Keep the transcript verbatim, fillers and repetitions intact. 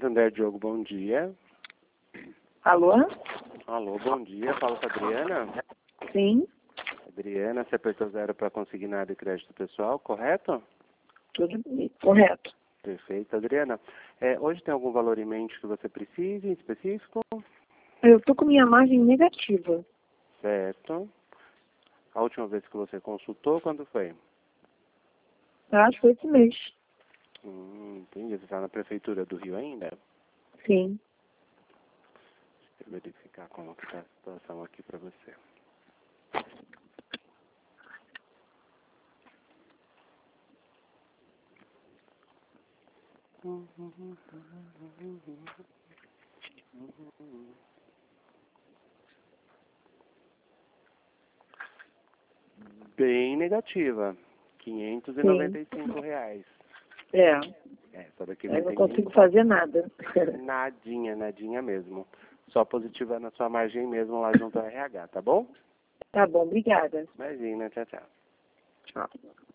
Santander, Diogo, bom dia. Alô? Alô, bom dia. Fala com a Adriana. Sim, Adriana, você apertou zero para consignado e crédito pessoal, correto? tudo bem, correto. Perfeito, Adriana. É, hoje tem algum valor em mente que você precise, em específico? Eu tô com minha margem negativa. Certo. A última vez que você consultou, quando foi? Acho que foi esse mês. Hum, entendi. Você está na prefeitura do Rio ainda? Sim. Deixa eu verificar como está a situação aqui para você. Bem negativa. quinhentos e noventa e cinco reais. É, É, essa daqui não eu não tem consigo nem fazer nada. nadinha, nadinha mesmo. Só positiva na sua margem mesmo lá junto ao R H, tá bom? Tá bom, obrigada. Imagina, tchau, tchau. Tchau.